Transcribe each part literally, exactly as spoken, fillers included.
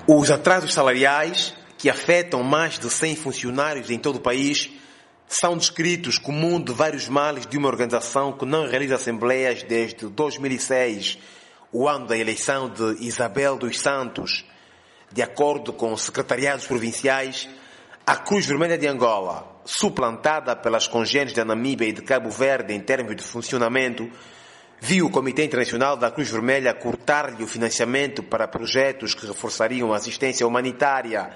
Os atrasos salariais, que afetam mais de cem funcionários em todo o país, são descritos como um de vários males de uma organização que não realiza assembleias desde dois mil e seis, o ano da eleição de Isabel dos Santos. De acordo com os secretariados provinciais, a Cruz Vermelha de Angola, suplantada pelas congêneres da Namíbia e de Cabo Verde em termos de funcionamento, viu o Comitê Internacional da Cruz Vermelha cortar-lhe o financiamento para projetos que reforçariam a assistência humanitária.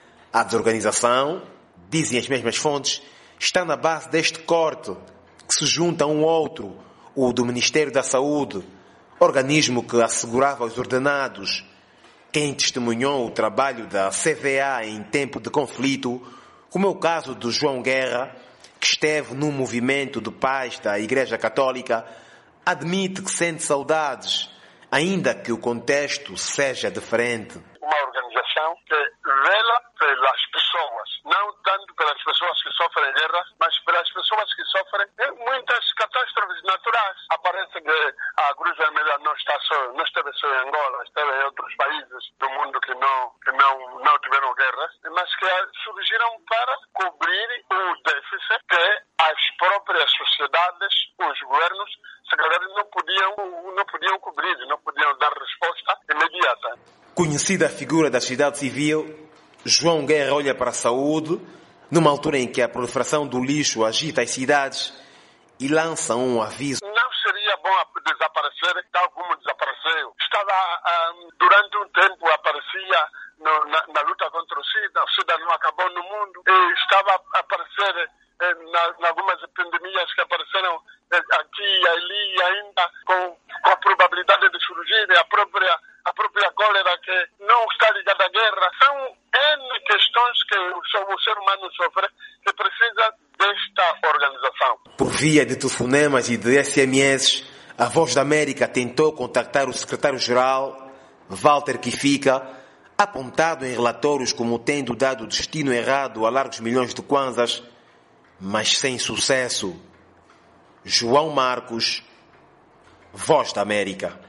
A desorganização, dizem as mesmas fontes, está na base deste corte, que se junta a um outro, o do Ministério da Saúde, organismo que assegurava os ordenados. Quem testemunhou o trabalho da C V A em tempo de conflito, como é o caso de João Guerra, que esteve num movimento de paz da Igreja Católica, admite que sente saudades, ainda que o contexto seja diferente. Uma organização que vela pelas pessoas, não tanto pelas pessoas que sofrem guerra, mas pelas pessoas que sofrem muitas catástrofes naturais. Aparece que a Cruz Vermelha não está só, não esteve só em Angola, esteve em outros países do mundo que não, que não, não tiveram guerras, mas que surgiram para cobrir o déficit que as próprias sociedades, os governos, se calhar não podiam, não podiam cobrir, não podiam dar resposta imediata. Conhecida a figura da sociedade civil, João Guerra olha para a saúde, numa altura em que a proliferação do lixo agita as cidades, e lança um aviso. Não seria bom desaparecer tal como desapareceu. Estava, um, durante um tempo, aparecia no, na, na luta contra o SIDA, o SIDA não acabou no mundo, e estava a aparecer eh, na, na algumas pandemias que apareceram eh, aqui e ali, ainda com, com a probabilidade de surgir, a própria, a própria cólera que não está ligada à guerra. São N questões que o, o ser humano sofre que precisa desta organização. Por via de telefonemas e de S M S, a Voz da América tentou contactar o secretário-geral, Walter Kifika, apontado em relatórios como tendo dado destino errado a largos milhões de kwanzas, mas sem sucesso. João Marcos, Voz da América.